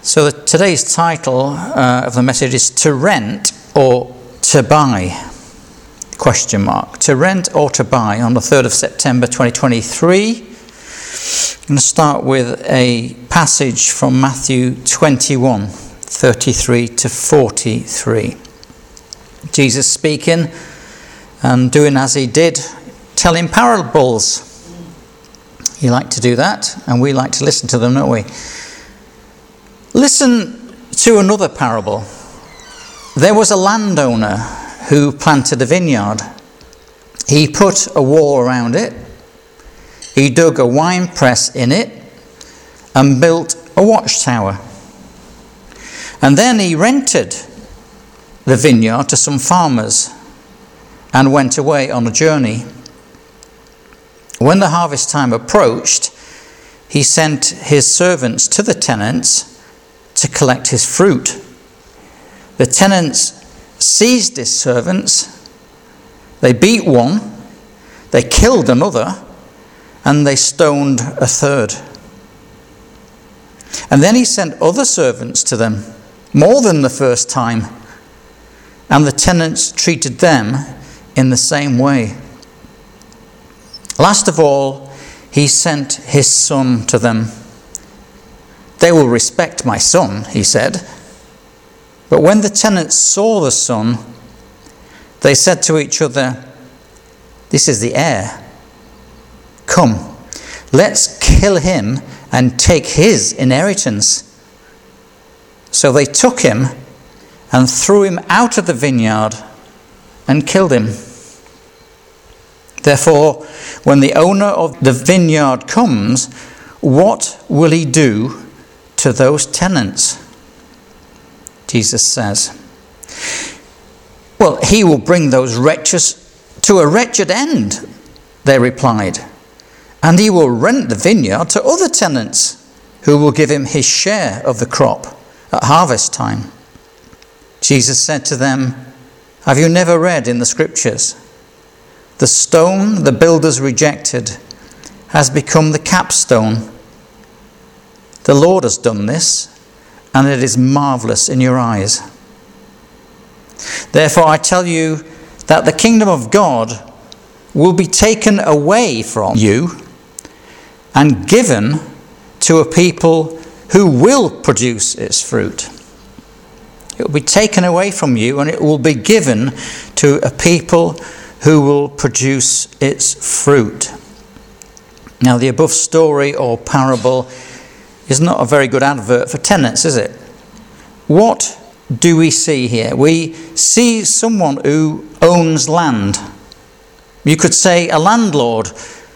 So today's title of the message is To Rent or To Buy? Question mark. To rent or to buy on the 3rd of September 2023. I'm going to start with a passage from Matthew 21, 33 to 43. Jesus speaking and doing as he did, telling parables. He liked to do that, and we like to listen to them, don't we? Listen to another parable. There was a landowner who planted a vineyard. He put a wall around it. He dug a wine press in it and built a watchtower. And then he rented the vineyard to some farmers and went away on a journey. When the harvest time approached, he sent his servants to the tenants to collect his fruit. The tenants seized his servants, they beat one, they killed another, and they stoned a third. And then he sent other servants to them, more than the first time, and the tenants treated them in the same way. Last of all, he sent his son to them. They will respect my son, he said. But when the tenants saw the son, they said to each other, "This is the heir. Come, let's kill him and take his inheritance." So they took him and threw him out of the vineyard and killed him. Therefore, when the owner of the vineyard comes, what will he do to those tenants? Jesus says, "Well, he will bring those wretches to a wretched end," they replied, "and he will rent the vineyard to other tenants who will give him his share of the crop at harvest time." Jesus said to them, "Have you never read in the scriptures, the stone the builders rejected has become the capstone? The Lord has done this, and it is marvelous in your eyes. Therefore I tell you that the kingdom of God will be taken away from you and given to a people who will produce its fruit." It will be taken away from you and it will be given to a people who will produce its fruit. Now, the above story or parable is not a very good advert for tenants, is it? What do we see here? We see someone who owns land. You could say a landlord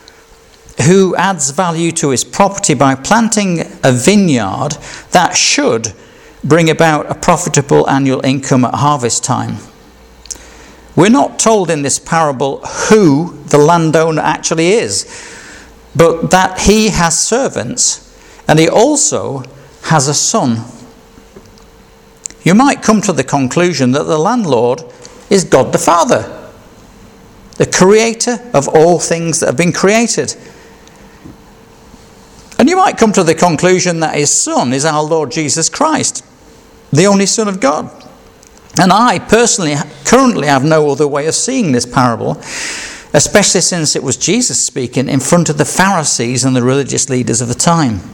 who adds value to his property by planting a vineyard that should bring about a profitable annual income at harvest time. We're not told in this parable who the landowner actually is, but that he has servants and he also has a son. You might come to the conclusion that the landlord is God the Father, the creator of all things that have been created. And you might come to the conclusion that his son is our Lord Jesus Christ, the only Son of God. And I personally currently have no other way of seeing this parable, especially since it was Jesus speaking in front of the Pharisees and the religious leaders of the time.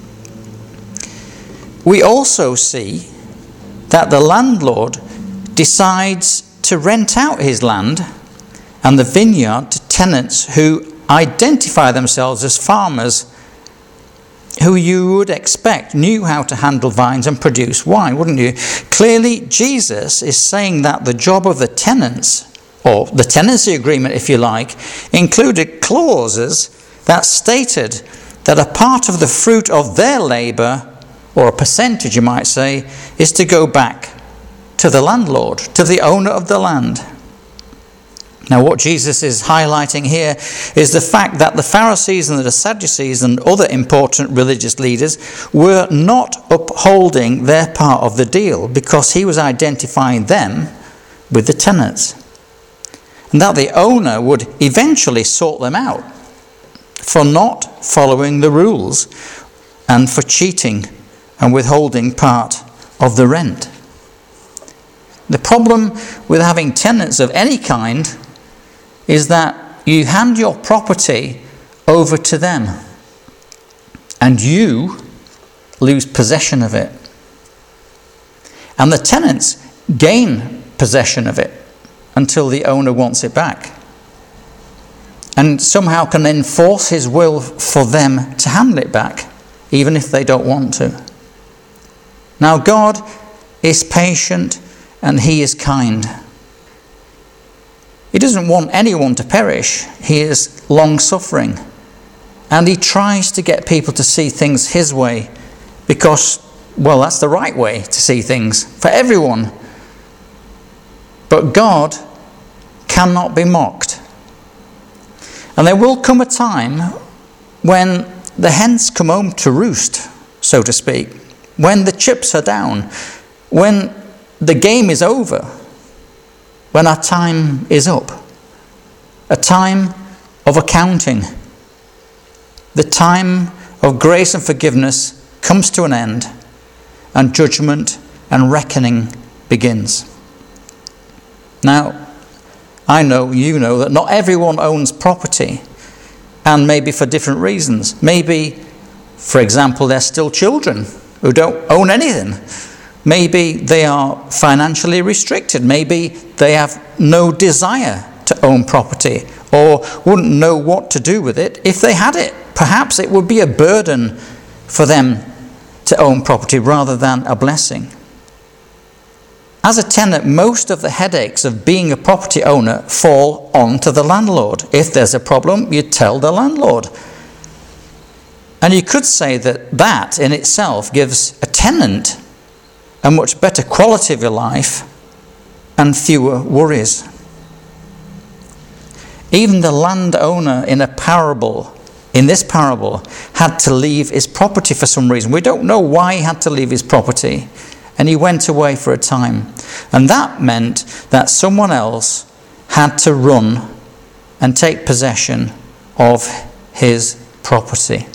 We also see that the landlord decides to rent out his land and the vineyard to tenants who identify themselves as farmers who you would expect knew how to handle vines and produce wine, wouldn't you? Clearly, Jesus is saying that the job of the tenants, or the tenancy agreement, if you like, included clauses that stated that a part of the fruit of their labour, or a percentage, you might say, is to go back to the landlord, to the owner of the land. Now, what Jesus is highlighting here is the fact that the Pharisees and the Sadducees and other important religious leaders were not upholding their part of the deal because he was identifying them with the tenants. And that the owner would eventually sort them out for not following the rules and for cheating and withholding part of the rent. The problem with having tenants of any kind is that you hand your property over to them and you lose possession of it. And the tenants gain possession of it until the owner wants it back, and somehow can enforce his will for them to handle it back, even if they don't want to. Now, God is patient and he is kind. He doesn't want anyone to perish. He is long-suffering. And he tries to get people to see things his way because, well, that's the right way to see things for everyone. But God cannot be mocked. And there will come a time when the hens come home to roost, so to speak, when the chips are down, when the game is over, when our time is up, a time of accounting. The time of grace and forgiveness comes to an end, and judgment and reckoning begins. Now, I know, you know, that not everyone owns property, and maybe for different reasons. Maybe, for example, they're still children who don't own anything. Maybe they are financially restricted. Maybe they have no desire to own property or wouldn't know what to do with it if they had it. Perhaps it would be a burden for them to own property rather than a blessing. As a tenant, most of the headaches of being a property owner fall onto the landlord. If there's a problem, you tell the landlord. And you could say that in itself gives a tenant a much better quality of your life and fewer worries. Even the landowner in this parable, had to leave his property for some reason. We don't know why he had to leave his property. And he went away for a time. And that meant that someone else had to run and take possession of his property.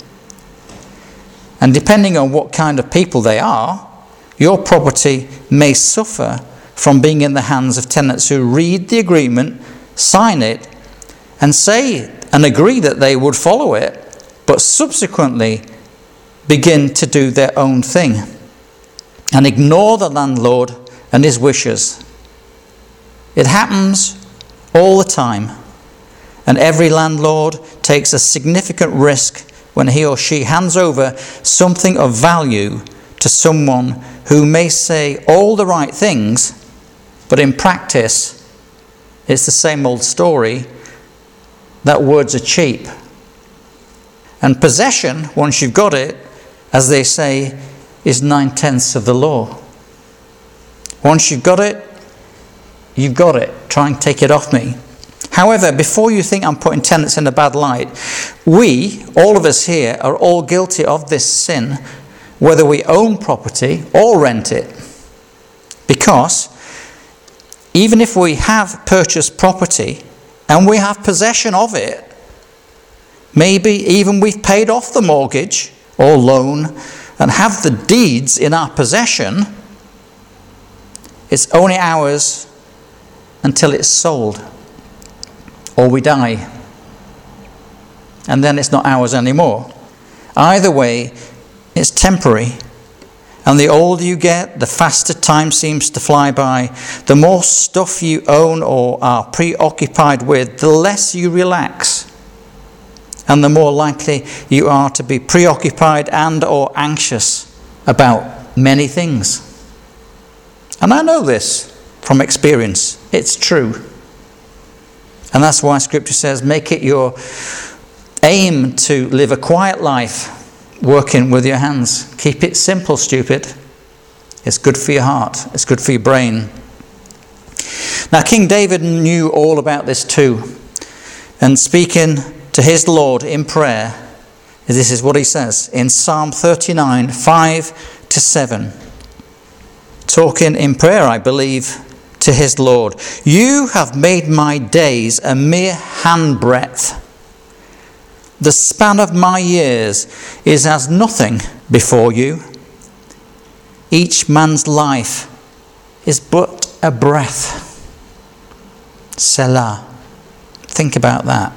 And depending on what kind of people they are, your property may suffer from being in the hands of tenants who read the agreement, sign it, and say and agree that they would follow it, but subsequently begin to do their own thing and ignore the landlord and his wishes. It happens all the time, and every landlord takes a significant risk when he or she hands over something of value to someone who may say all the right things, but in practice it's the same old story that words are cheap. And possession, once you've got it, as they say, is 9/10 of the law. Once you've got it, you've got it. Try and take it off me. However, before you think I'm putting tenants in a bad light, we, all of us here, are all guilty of this sin, whether we own property or rent it. Because even if we have purchased property and we have possession of it, maybe even we've paid off the mortgage or loan and have the deeds in our possession, it's only ours until it's sold or we die. And then it's not ours anymore. Either way, it's temporary. And the older you get, the faster time seems to fly by. The more stuff you own or are preoccupied with, the less you relax. And the more likely you are to be preoccupied and or anxious about many things. And I know this from experience. It's true. And that's why Scripture says, make it your aim to live a quiet life, working with your hands. Keep it simple, stupid. It's good for your heart. It's good for your brain. Now, King David knew all about this too. And speaking to his Lord in prayer, this is what he says in Psalm 39, 5-7. Talking in prayer, I believe, to his Lord. You have made my days a mere handbreadth. The span of my years is as nothing before you. each man's life is but a breath. Selah. Think about that.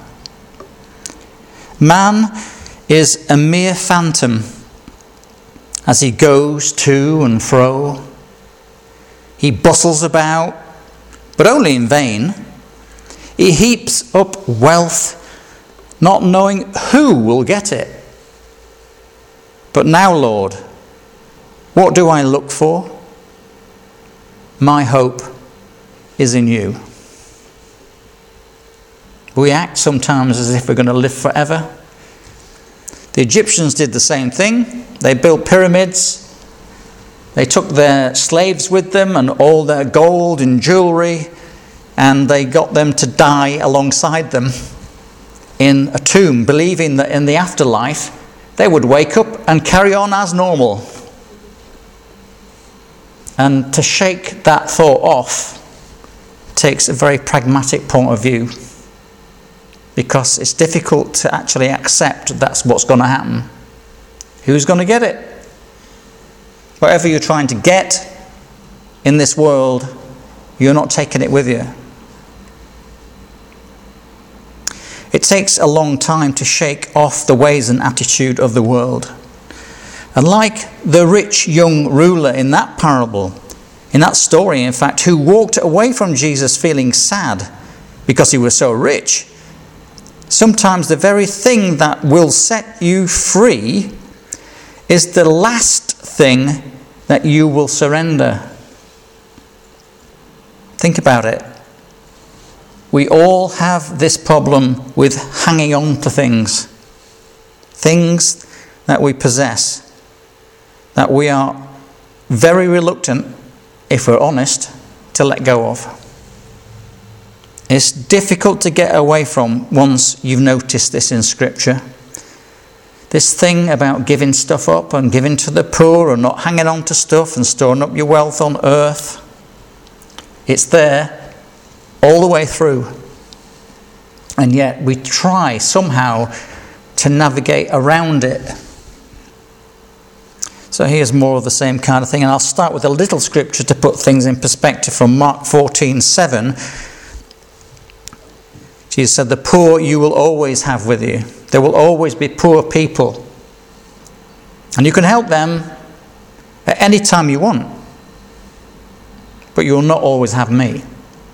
Man is a mere phantom as he goes to and fro. He bustles about, but only in vain. He heaps up wealth, not knowing who will get it. But now, Lord, what do I look for? My hope is in you. We act sometimes as if we're going to live forever. The Egyptians did the same thing. They built pyramids. They took their slaves with them and all their gold and jewelry, and they got them to die alongside them in a tomb, believing that in the afterlife they would wake up and carry on as normal. And to shake that thought off takes a very pragmatic point of view, because it's difficult to actually accept that's what's going to happen. Who's going to get it? Whatever you're trying to get in this world, you're not taking it with you. It takes a long time to shake off the ways and attitude of the world. And like the rich young ruler in that parable, in that story, in fact, who walked away from Jesus feeling sad because he was so rich, sometimes the very thing that will set you free is the last thing that you will surrender. Think about it. We all have this problem with hanging on to things that we possess, that we are very reluctant, if we're honest, to let go of. It's difficult to get away from once you've noticed this in Scripture. This thing about giving stuff up and giving to the poor and not hanging on to stuff and storing up your wealth on earth. It's there all the way through. And yet we try somehow to navigate around it. So here's more of the same kind of thing. And I'll start with a little scripture to put things in perspective from Mark 14:7. Jesus said, "The poor you will always have with you." There will always be poor people. And you can help them at any time you want. But you will not always have me.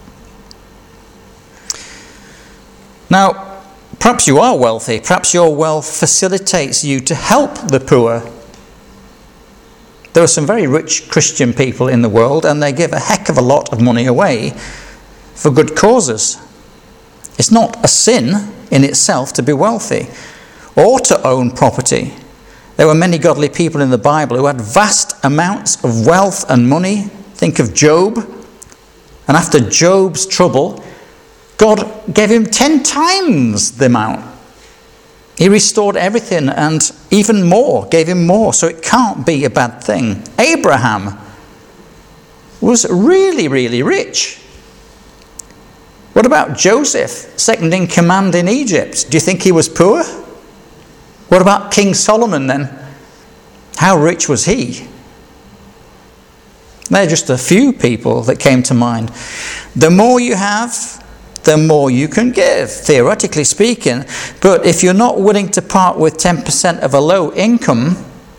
Now, perhaps you are wealthy. Perhaps your wealth facilitates you to help the poor. There are some very rich Christian people in the world, and they give a heck of a lot of money away for good causes. It's not a sin in itself to be wealthy or to own property. There were many godly people in the Bible who had vast amounts of wealth and money. Think of Job. And after Job's trouble, God gave him 10 times the amount. He restored everything and even more, gave him more. So it can't be a bad thing. Abraham was really, really rich. What about Joseph, second in command in Egypt? Do you think he was poor? What about King Solomon then? How rich was he? They're just a few people that came to mind. The more you have, the more you can give, theoretically speaking. But if you're not willing to part with 10% of a low income,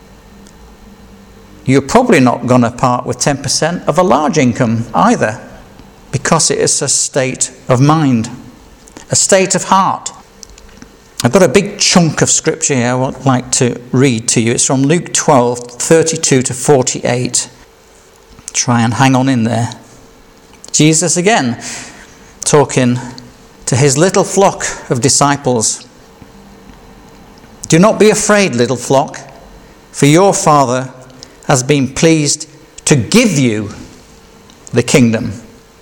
you're probably not going to part with 10% of a large income either, because it is a state of mind, a state of heart. I've got a big chunk of scripture here I would like to read to you. It's from Luke 12:32 to 48. Try and hang on in there. Jesus again talking to his little flock of disciples. "Do not be afraid, little flock, for your Father has been pleased to give you the kingdom.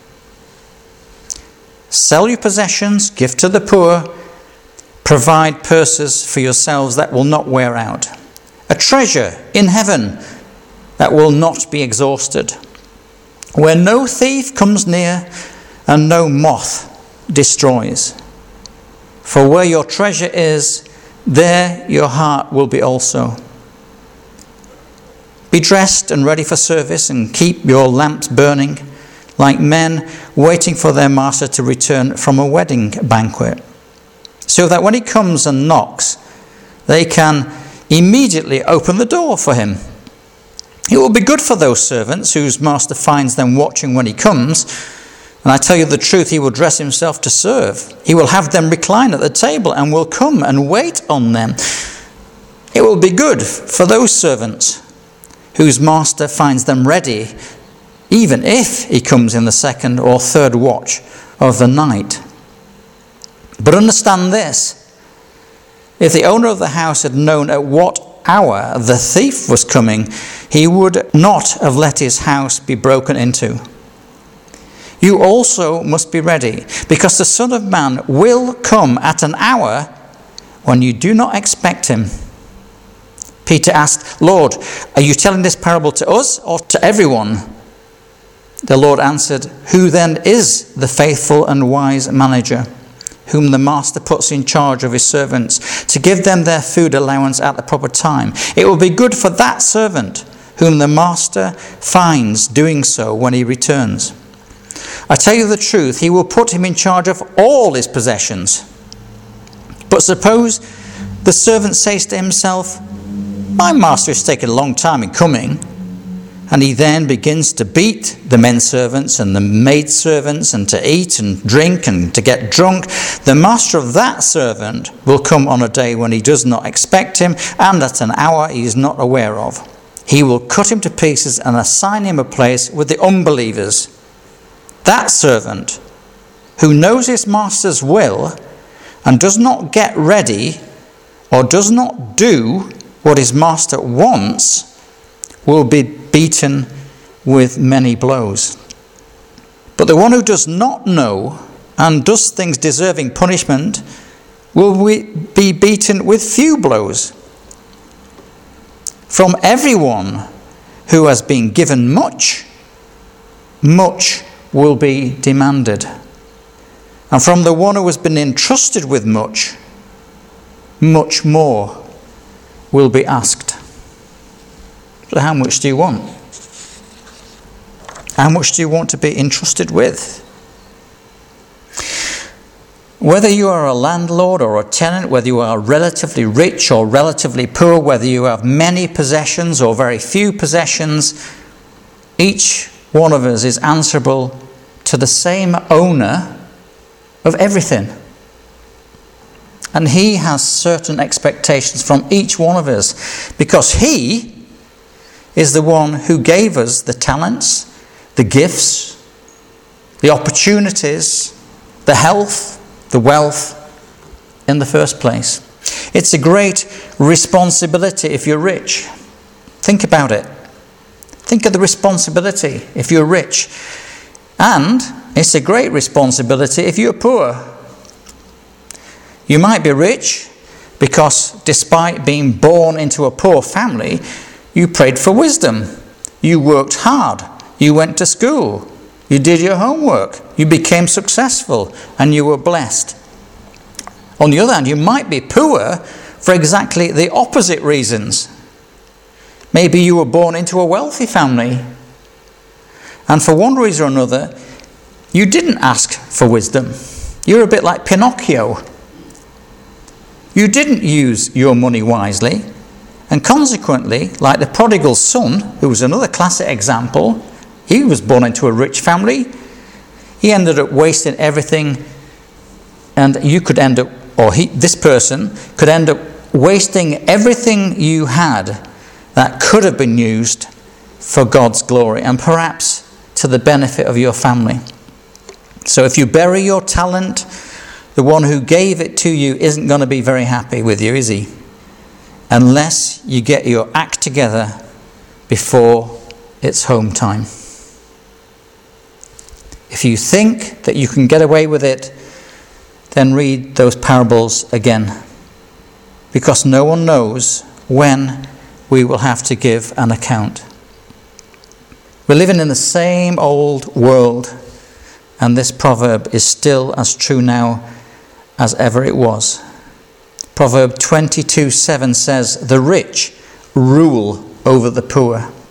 Sell your possessions, give to the poor, provide purses for yourselves that will not wear out, a treasure in heaven that will not be exhausted, where no thief comes near and no moth destroys. For where your treasure is, there your heart will be also. Be dressed and ready for service, and keep your lamps burning, like men waiting for their master to return from a wedding banquet, so that when he comes and knocks, they can immediately open the door for him. It will be good for those servants whose master finds them watching when he comes. And I tell you the truth, he will dress himself to serve. He will have them recline at the table and will come and wait on them. It will be good for those servants whose master finds them ready, even if he comes in the second or third watch of the night. But understand this: if the owner of the house had known at what hour the thief was coming, he would not have let his house be broken into. You also must be ready, because the Son of Man will come at an hour when you do not expect him. Peter asked, "Lord, are you telling this parable to us or to everyone?" The Lord answered, "Who then is the faithful and wise manager, whom the master puts in charge of his servants to give them their food allowance at the proper time? It will be good for that servant whom the master finds doing so when he returns. I tell you the truth, he will put him in charge of all his possessions. But suppose the servant says to himself, 'My master is taking a long time in coming,' and he then begins to beat the men servants and the maid servants, and to eat and drink and to get drunk. The master of that servant will come on a day when he does not expect him, and at an hour he is not aware of. He will cut him to pieces and assign him a place with the unbelievers. That servant who knows his master's will and does not get ready or does not do what his master wants will be beaten with many blows. But the one who does not know and does things deserving punishment will be beaten with few blows. From everyone who has been given much, much will be demanded. And from the one who has been entrusted with much, much more will be asked." So how much do you want? How much do you want to be entrusted with? Whether you are a landlord or a tenant, whether you are relatively rich or relatively poor, whether you have many possessions or very few possessions, each one of us is answerable to the same owner of everything. And he has certain expectations from each one of us, because he is the one who gave us the talents, the gifts, the opportunities, the health, the wealth in the first place. It's a great responsibility if you're rich. Think about it. Think of the responsibility if you're rich. And it's a great responsibility if you're poor. You might be rich because despite being born into a poor family, you prayed for wisdom. You worked hard. You went to school. You did your homework. You became successful and you were blessed. On the other hand, you might be poor for exactly the opposite reasons. Maybe you were born into a wealthy family, and for one reason or another, you didn't ask for wisdom. You're a bit like Pinocchio. You didn't use your money wisely, and consequently, like the prodigal son, who was another classic example, he was born into a rich family. He ended up wasting everything, and you could end up, this person could end up wasting everything you had that could have been used for God's glory and perhaps to the benefit of your family. So if you bury your talent, the one who gave it to you isn't going to be very happy with you, is he? Unless you get your act together before it's home time. If you think that you can get away with it, then read those parables again. Because no one knows when we will have to give an account. We're living in the same old world, and this proverb is still as true now as ever it was. Proverb 22:7 says, "The rich rule over the poor,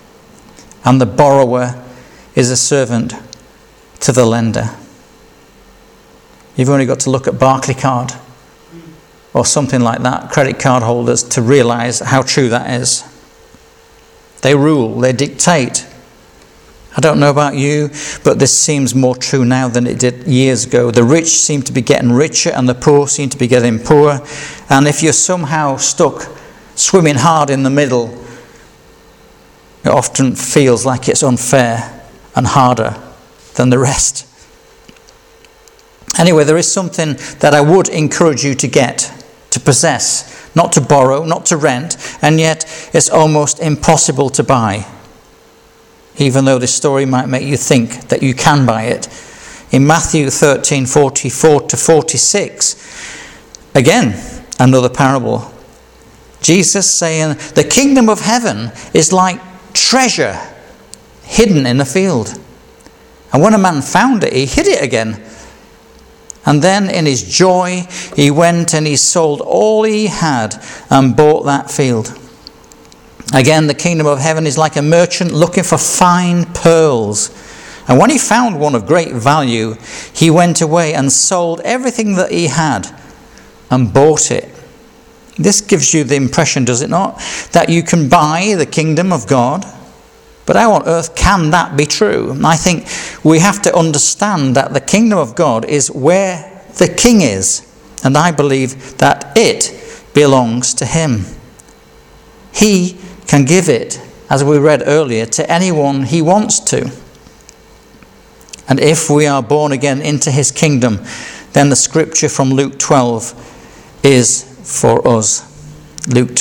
and the borrower is a servant to the lender. You've only got to look at Barclaycard or something like that, credit card holders, to realise how true that is. They rule, they dictate. I don't know about you, but this seems more true now than it did years ago. The rich seem to be getting richer and the poor seem to be getting poorer. And if you're somehow stuck swimming hard in the middle, it often feels like it's unfair and harder than the rest. Anyway, there is something that I would encourage you to get, to possess, not to borrow, not to rent, and yet it's almost impossible to buy. Even though this story might make you think that you can buy it. In Matthew 13:44-46, again, another parable. Jesus saying, the kingdom of heaven is like treasure hidden in a field. And when a man found it, he hid it again. And then in his joy, he went and he sold all he had and bought that field. Again, the kingdom of heaven is like a merchant looking for fine pearls. And when he found one of great value, he went away and sold everything that he had and bought it. This gives you the impression, does it not, that you can buy the kingdom of God? But how on earth can that be true? I think we have to understand that the kingdom of God is where the king is. And I believe that it belongs to him. He can give it, as we read earlier, to anyone he wants to. And if we are born again into his kingdom, then the scripture from Luke 12 is for us. Luke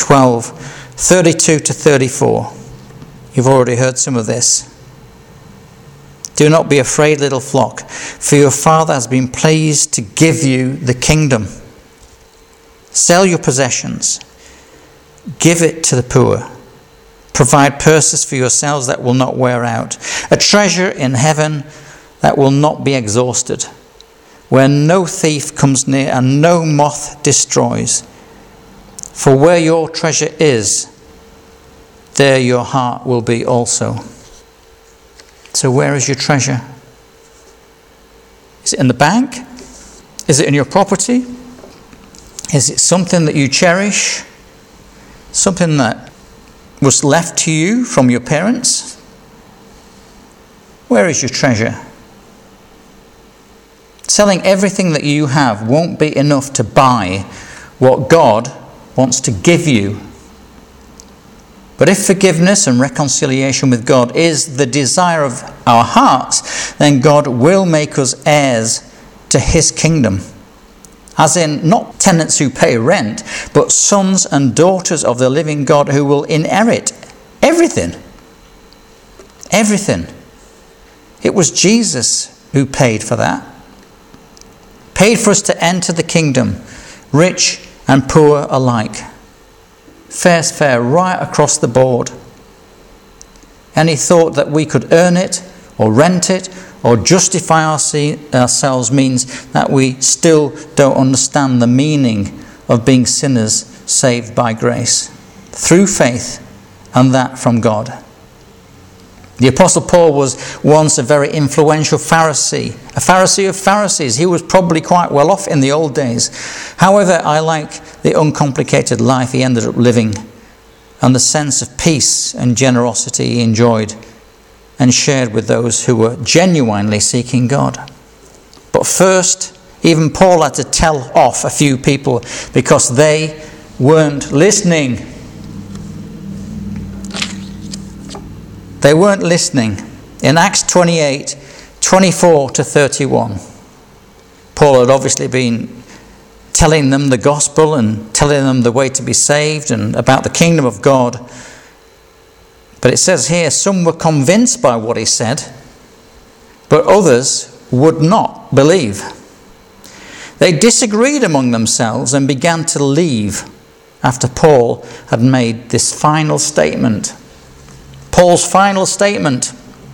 12:32-34. You've already heard some of this. Do not be afraid, little flock, for your Father has been pleased to give you the kingdom. Sell your possessions. Give it to the poor. Provide purses for yourselves that will not wear out, a treasure in heaven that will not be exhausted, where no thief comes near and no moth destroys. For where your treasure is, there your heart will be also. So where is your treasure? Is it in the bank? Is it in your property? Is it something that you cherish? Something that was left to you from your parents? Where is your treasure? Selling everything that you have won't be enough to buy what God wants to give you. But if forgiveness and reconciliation with God is the desire of our hearts, then God will make us heirs to his kingdom. As in, not tenants who pay rent, but sons and daughters of the living God who will inherit everything. Everything. It was Jesus who paid for that. Paid for us to enter the kingdom, rich and poor alike. Fair's fair right across the board. Any thought that we could earn it or rent it or justify ourselves means that we still don't understand the meaning of being sinners saved by grace through faith, and that from God. The Apostle Paul was once a very influential Pharisee, a Pharisee of Pharisees. He was probably quite well off in the old days. However, I like the uncomplicated life he ended up living and the sense of peace and generosity he enjoyed and shared with those who were genuinely seeking God. But first, even Paul had to tell off a few people because they weren't listening. They weren't listening. In Acts 28:24-31, Paul had obviously been telling them the gospel and telling them the way to be saved and about the kingdom of God. But it says here, some were convinced by what he said, but others would not believe. They disagreed among themselves and began to leave after Paul had made this final statement. Paul's final statement.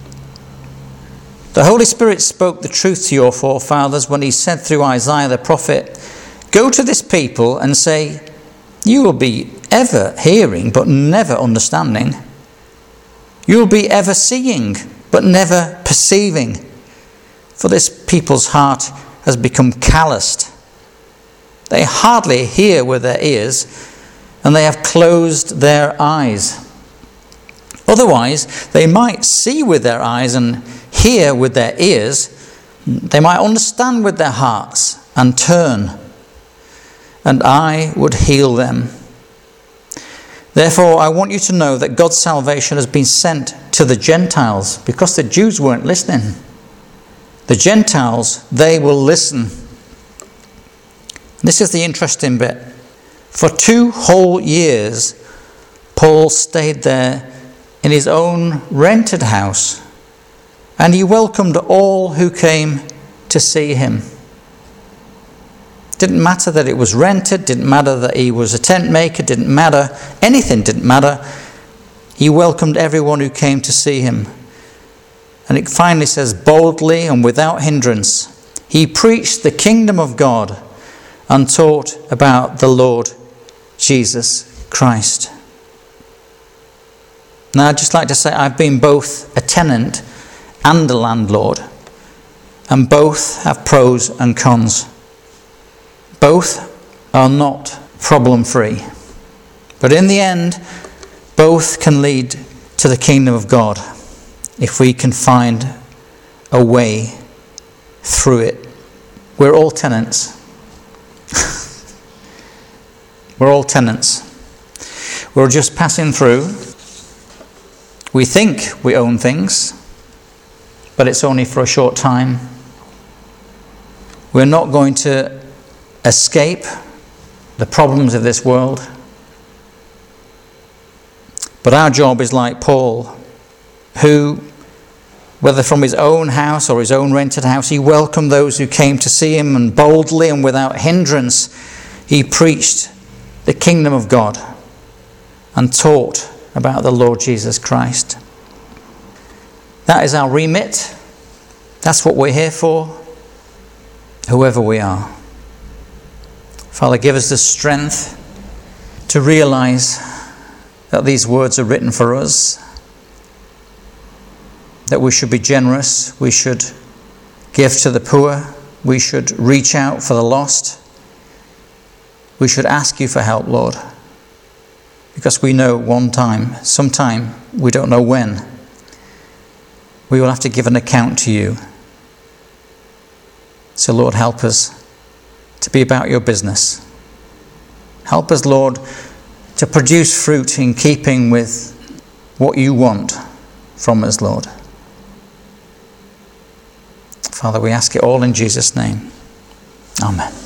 The Holy Spirit spoke the truth to your forefathers when he said through Isaiah the prophet, "Go to this people and say, you will be ever hearing but never understanding. You'll be ever seeing, but never perceiving. For this people's heart has become calloused. They hardly hear with their ears, and they have closed their eyes. Otherwise, they might see with their eyes and hear with their ears. They might understand with their hearts and turn, and I would heal them. Therefore, I want you to know that God's salvation has been sent to the Gentiles, because the Jews weren't listening. The Gentiles, they will listen. This is the interesting bit. For 2 whole years, Paul stayed there in his own rented house, and he welcomed all who came to see him. Didn't matter that it was rented, didn't matter that he was a tent maker, didn't matter, anything didn't matter. He welcomed everyone who came to see him. And it finally says, boldly and without hindrance, he preached the kingdom of God and taught about the Lord Jesus Christ. Now, I'd just like to say I've been both a tenant and a landlord, and both have pros and cons. Both are not problem-free. But in the end, both can lead to the kingdom of God if we can find a way through it. We're all tenants. We're all tenants. We're just passing through. We think we own things, but it's only for a short time. We're not going to escape the problems of this world. But our job is like Paul, who, whether from his own house or his own rented house, he welcomed those who came to see him, and boldly and without hindrance he preached the kingdom of God and taught about the Lord Jesus Christ. That is our remit. That's what we're here for, whoever we are. Father, give us the strength to realize that these words are written for us, that we should be generous, we should give to the poor, we should reach out for the lost, we should ask you for help, Lord, because we know sometime, we don't know when, we will have to give an account to you. So Lord, help us to be about your business. Help us, Lord, to produce fruit in keeping with what you want from us, Lord. Father, we ask it all in Jesus' name. Amen.